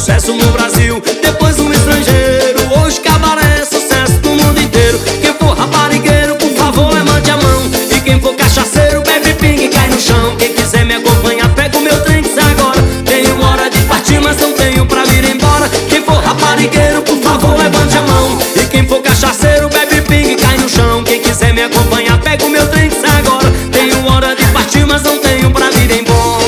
sucesso no Brasil, depois no estrangeiro. Hoje cabaré é sucesso no mundo inteiro. Quem for raparigueiro, por favor, levante a mão. E quem for cachaceiro, bebe pinga e cai no chão. Quem quiser me acompanhar, pega o meu trem que sai agora. Tenho hora de partir, mas não tenho pra vir embora. Quem for raparigueiro, por favor, levante a mão. E quem for cachaceiro, bebe pinga e cai no chão. Quem quiser me acompanhar, pega o meu trem que sai agora. Tenho hora de partir, mas não tenho pra vir embora.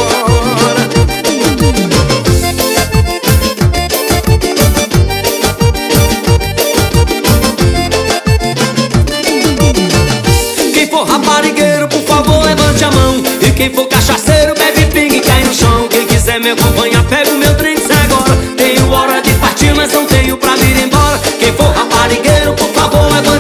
Quem for raparigueiro, por favor, levante a mão. E quem for cachaceiro, bebe pinga e cai no chão. Quem quiser me acompanhar, pega o meu trem que sai agora. Tenho hora de partir, mas não tenho pra vir embora. Quem for raparigueiro, por favor, levante a mão.